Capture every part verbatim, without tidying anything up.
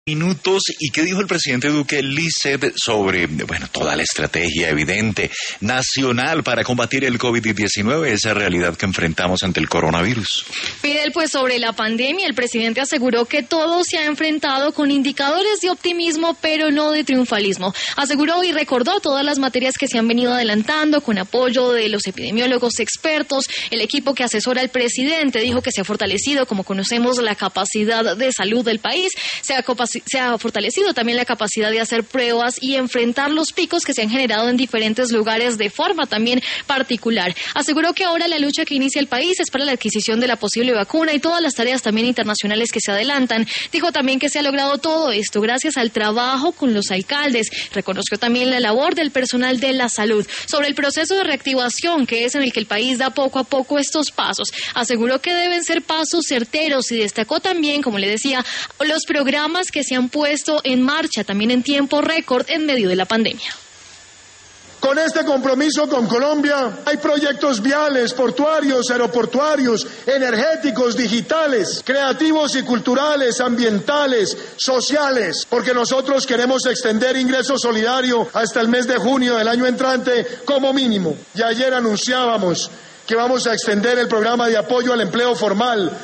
Minutos. ¿Y qué dijo el presidente Duque Lizeth sobre, bueno, toda la estrategia evidente nacional para combatir el COVID diecinueve, esa realidad que enfrentamos ante el coronavirus? Fidel, pues sobre la pandemia, el presidente aseguró que todo se ha enfrentado con indicadores de optimismo, pero no de triunfalismo. Aseguró y recordó todas las materias que se han venido adelantando con apoyo de los epidemiólogos expertos, el equipo que asesora al presidente. Dijo que se ha fortalecido, como conocemos, la capacidad de salud del país, se ha Se ha fortalecido también la capacidad de hacer pruebas y enfrentar los picos que se han generado en diferentes lugares de forma también particular. Aseguró que ahora la lucha que inicia el país es para la adquisición de la posible vacuna y todas las tareas también internacionales que se adelantan. Dijo también que se ha logrado todo esto gracias al trabajo con los alcaldes. Reconoció también la labor del personal de la salud. Sobre el proceso de reactivación, que es en el que el país da poco a poco estos pasos, aseguró que deben ser pasos certeros y destacó también, como le decía, los programas que se han puesto en marcha también en tiempo récord en medio de la pandemia. Con este compromiso con Colombia hay proyectos viales, portuarios, aeroportuarios, energéticos, digitales, creativos y culturales, ambientales, sociales, porque nosotros queremos extender ingreso solidario hasta el mes de junio del año entrante como mínimo. Y ayer anunciábamos que vamos a extender el programa de apoyo al empleo formal.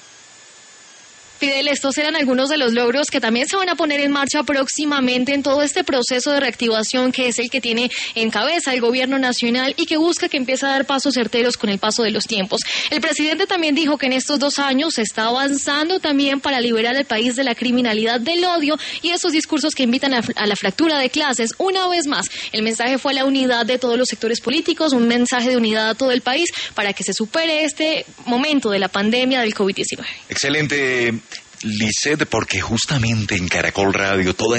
Fidel, estos eran algunos de los logros que también se van a poner en marcha próximamente en todo este proceso de reactivación que es el que tiene en cabeza el gobierno nacional y que busca que empiece a dar pasos certeros con el paso de los tiempos. El presidente también dijo que en estos dos años se está avanzando también para liberar al país de la criminalidad del odio y esos discursos que invitan a, a la fractura de clases. Una vez más, el mensaje fue a la unidad de todos los sectores políticos, un mensaje de unidad a todo el país para que se supere este momento de la pandemia del COVID diecinueve. Excelente, Lizeth, porque justamente en Caracol Radio toda